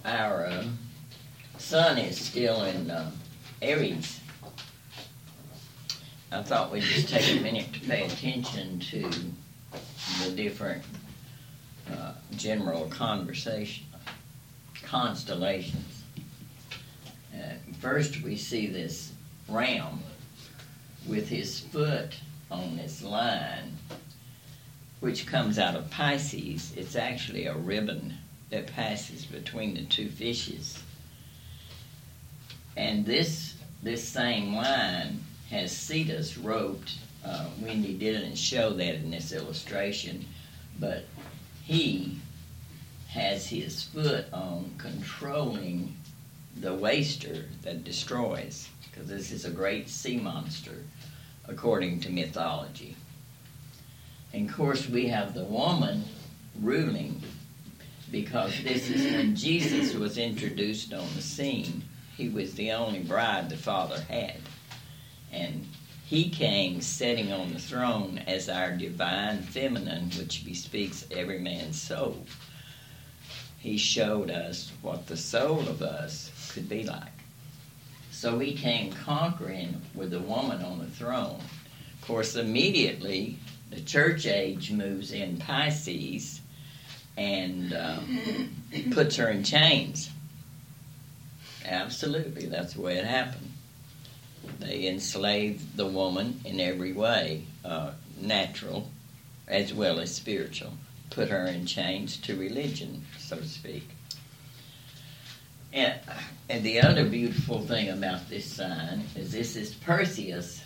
our sun is still in Aries, I thought we'd just take a minute to pay attention to the different general constellations. First, we see this ram with his foot on this line, which comes out of Pisces. It's actually a ribbon that passes between the two fishes. And this same line has Cetus roped. Wendy didn't show that in this illustration, but he has his foot on controlling the waster that destroys, because this is a great sea monster according to mythology. And of course we have the woman ruling, because this is when Jesus was introduced on the scene. He was the only bride the Father had. And he came sitting on the throne as our divine feminine, which bespeaks every man's soul. He showed us what the soul of us could be like. So he came conquering with the woman on the throne. Of course, immediately the church age moves in Pisces and puts her in chains. Absolutely, that's the way it happened. They enslaved the woman in every way, natural as well as spiritual. Put her in chains to religion, so to speak. And the other beautiful thing about this sign is this is Perseus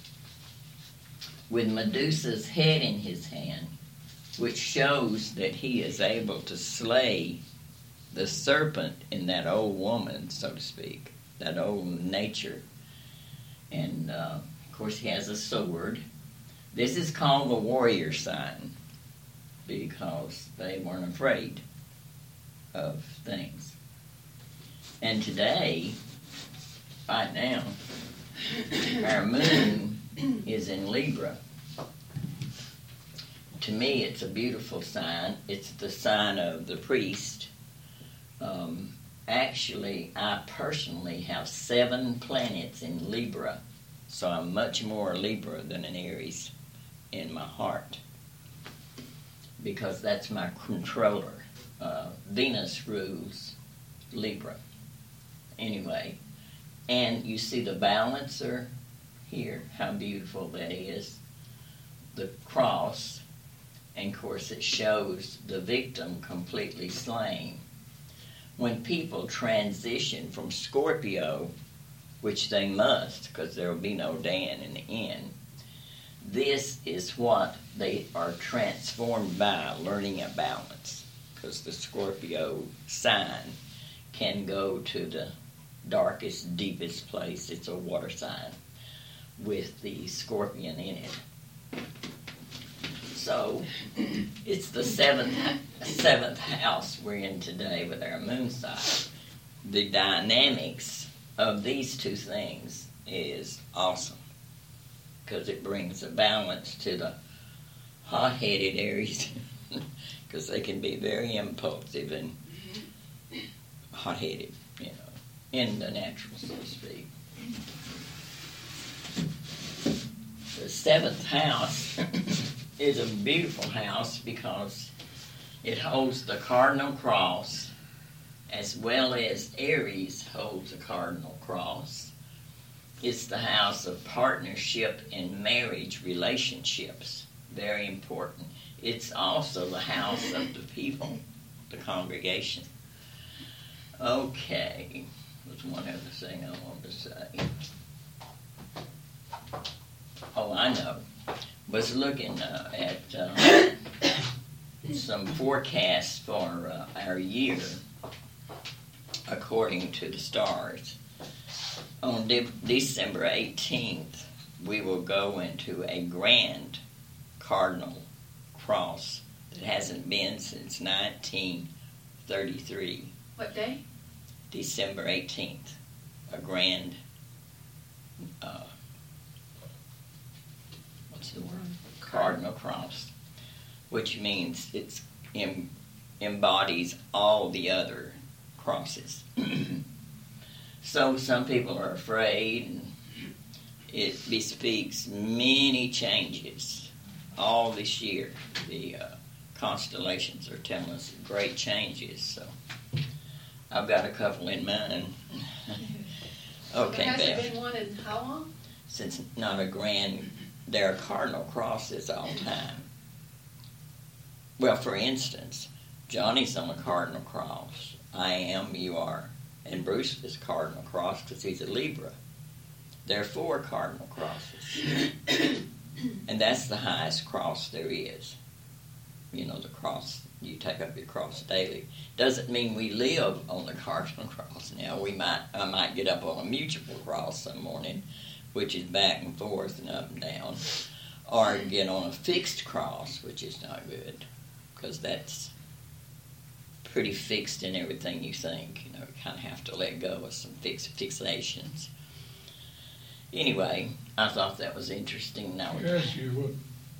with Medusa's head in his hand, which shows that he is able to slay the serpent in that old woman, so to speak, that old nature. And, of course, he has a sword. This is called the warrior sign because they weren't afraid of things. And today, right now, our moon is in Libra. To me, it's a beautiful sign. It's the sign of the priest. Actually, I personally have 7 planets in Libra, so I'm much more Libra than an Aries in my heart, because that's my controller. Venus rules Libra. Anyway, and you see the balancer here, how beautiful that is. The cross, and of course it shows the victim completely slain. When people transition from Scorpio, which they must, because there will be no Dan in the end, this is what they are transformed by, learning a balance, because the Scorpio sign can go to the darkest, deepest place. It's a water sign with the scorpion in it. So it's the seventh house we're in today with our moon sign. The dynamics of these two things is awesome, because it brings a balance to the hot-headed Aries, because they can be very impulsive and hot-headed, in the natural, so to speak. The 7th house is a beautiful house because it holds the cardinal cross, as well as Aries holds a cardinal cross. It's the house of partnership and marriage relationships. Very important. It's also the house of the people, the congregation. Okay, there's one other thing I wanted to say. Oh, I know. Was looking at some forecasts for our year according to the stars. On December 18th, we will go into a grand cardinal cross that hasn't been since 1933. What day? December 18th. A grand, what's the word? Cardinal cross, which means it embodies all the other crosses. So some people are afraid, and it bespeaks many changes. All this year, the constellations are telling us great changes. So I've got a couple in mind. Okay, There Beth. hasn't been one in how long? Since not a grand, there are cardinal crosses all the time. Well, for instance, Johnny's on a cardinal cross. I am, you are. And Bruce is cardinal cross because he's a Libra. There are 4 cardinal crosses. And that's the highest cross there is. You know, the cross, you take up your cross daily. Doesn't mean we live on the cardinal cross. Now, I might get up on a mutual cross some morning, which is back and forth and up and down, or get on a fixed cross, which is not good, because that's pretty fixed in everything you think. You know, you kind of have to let go of some fixations. Anyway, I thought that was interesting. Now, I ask you what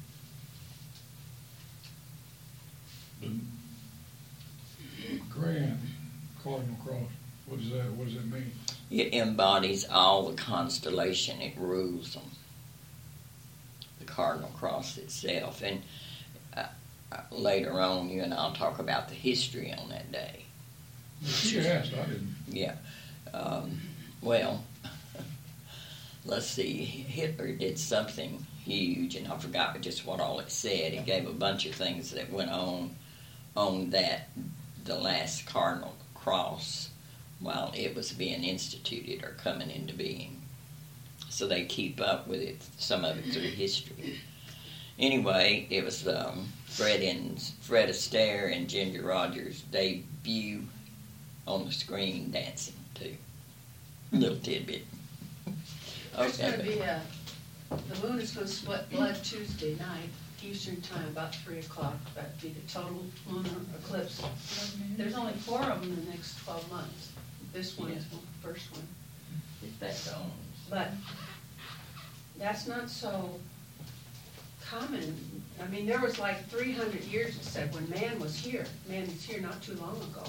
the grand cardinal cross, what does that mean? it embodies all the constellation. It rules them. The cardinal cross itself. And later on, you and I'll talk about the history on that day. She asked, I didn't. Yeah. Well, let's see. Hitler did something huge, and I forgot just what all it said. He gave a bunch of things that went on that, the last cardinal cross, while it was being instituted or coming into being. So they keep up with it, some of it through history. Anyway, it was Fred Astaire and Ginger Rogers' debut on the screen dancing, too. Little tidbit. There's going to Okay. be the moon is going to split blood Tuesday night, Eastern time, about 3 o'clock. That'd be the total lunar eclipse. There's only 4 of them in the next 12 months. This one is the first one. That's on. But that's not so common. I mean, there was like 300 years, it said, when man was here. Man was here not too long ago.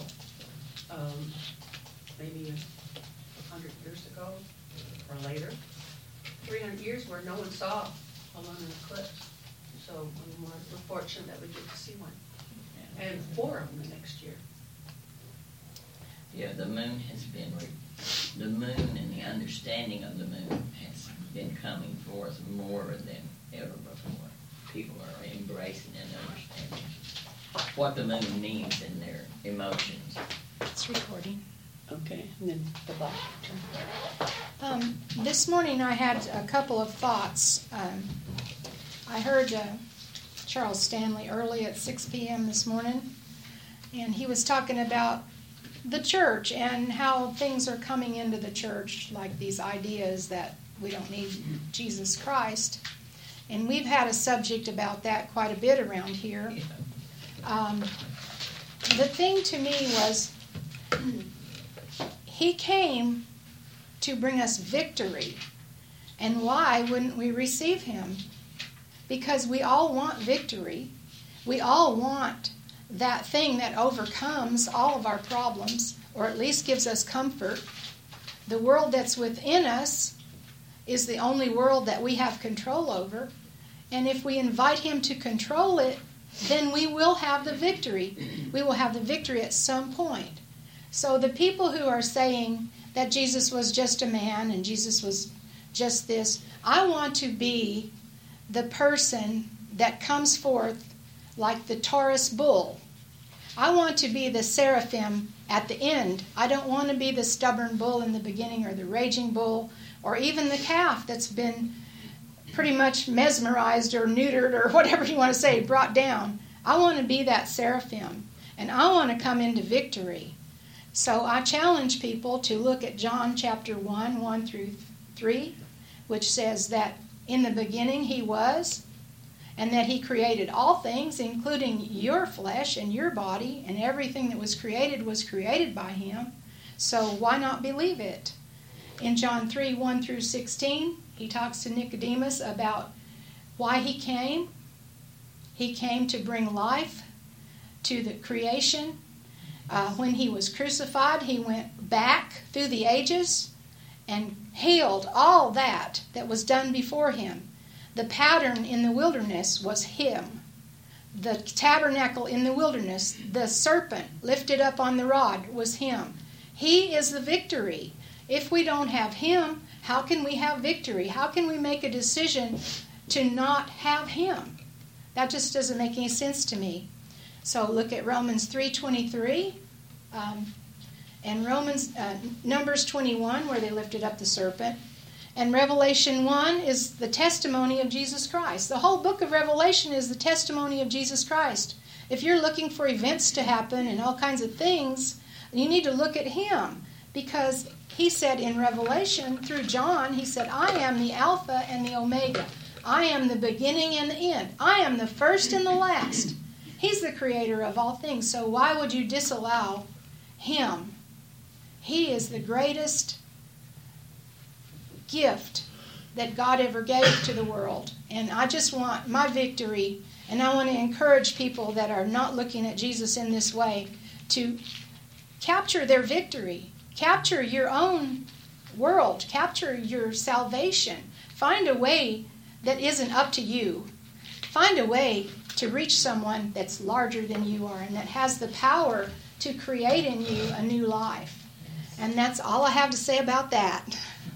Maybe 100 years ago or later. 300 years where no one saw a lunar eclipse. So we're fortunate that we get to see one. And 4 of them the next year. Yeah, the moon the moon and the understanding of the moon has been coming forth more than ever before. People are embracing and understanding what the moon means in their emotions. It's recording. Okay, and then the black. This morning I had a couple of thoughts. I heard Charles Stanley early at 6 p.m. this morning, and he was talking about the church and how things are coming into the church, like these ideas that we don't need Jesus Christ. And we've had a subject about that quite a bit around here. The thing to me was, he came to bring us victory. And why wouldn't we receive him? Because we all want victory. We all want that thing that overcomes all of our problems, or at least gives us comfort. The world that's within us is the only world that we have control over. And if we invite him to control it, then we will have the victory. We will have the victory at some point. So the people who are saying that Jesus was just a man and Jesus was just this, I want to be the person that comes forth like the Taurus bull. I want to be the seraphim at the end. I don't want to be the stubborn bull in the beginning, or the raging bull, or even the calf that's been pretty much mesmerized or neutered or whatever you want to say, brought down. I want to be that seraphim, and I want to come into victory. So I challenge people to look at John chapter 1, 1 through 3, which says that in the beginning he was, and that he created all things, including your flesh and your body, and everything that was created by him. So why not believe it? In John 3, 1 through 16, he talks to Nicodemus about why he came. He came to bring life to the creation. When he was crucified, he went back through the ages and healed all that was done before him. The pattern in the wilderness was him. The tabernacle in the wilderness, the serpent lifted up on the rod, was him. He is the victory. If we don't have him, how can we have victory? How can we make a decision to not have him? That just doesn't make any sense to me. So look at Romans 3:23 and Numbers 21, where they lifted up the serpent. And Revelation 1 is the testimony of Jesus Christ. The whole book of Revelation is the testimony of Jesus Christ. If you're looking for events to happen and all kinds of things, you need to look at him, because he said in Revelation, through John, he said, I am the Alpha and the Omega. I am the beginning and the end. I am the first and the last. He's the creator of all things. So why would you disallow him? He is the greatest gift that God ever gave to the world. And I just want my victory, and I want to encourage people that are not looking at Jesus in this way to capture their victory. Capture your own world. Capture your salvation. Find a way that isn't up to you. Find a way to reach someone that's larger than you are and that has the power to create in you a new life. And that's all I have to say about that.